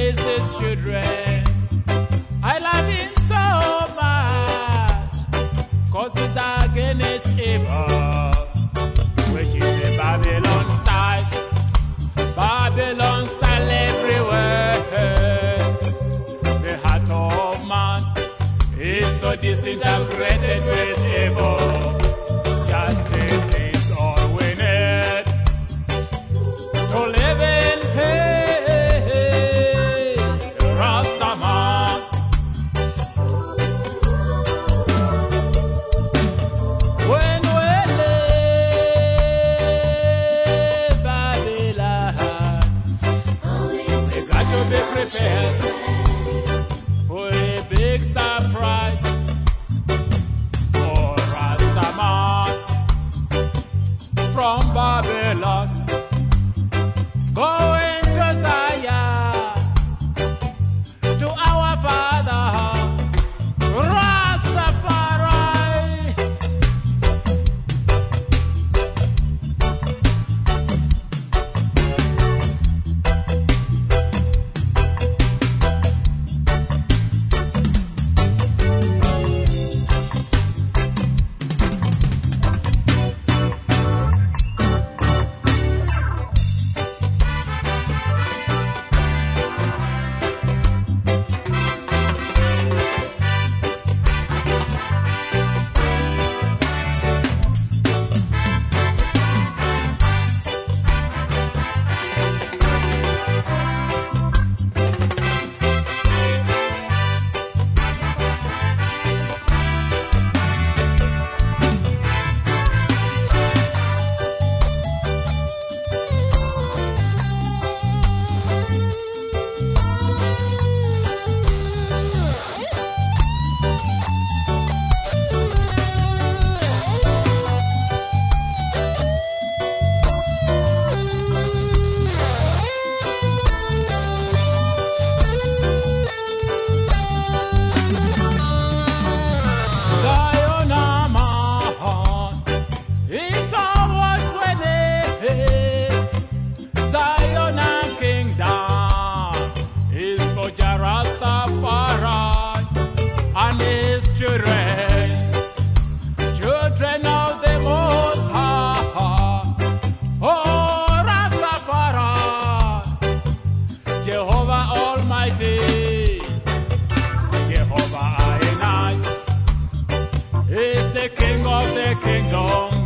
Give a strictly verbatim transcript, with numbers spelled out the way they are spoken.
is his children. I love him so much, cause he's against evil, which is the Babylon style. Babylon style everywhere. The heart of man is so disintegrated with evil. Justice is all we need to live in peace. Rastaman. When we leave Babylon, we got to be prepared for a big surprise. Oh, Rastaman from Babylon, going to Zion, to our Father, Rastafari. Children of the Most High, oh Rastafari, Jehovah Almighty, Jehovah Adonai is the King of the kingdom.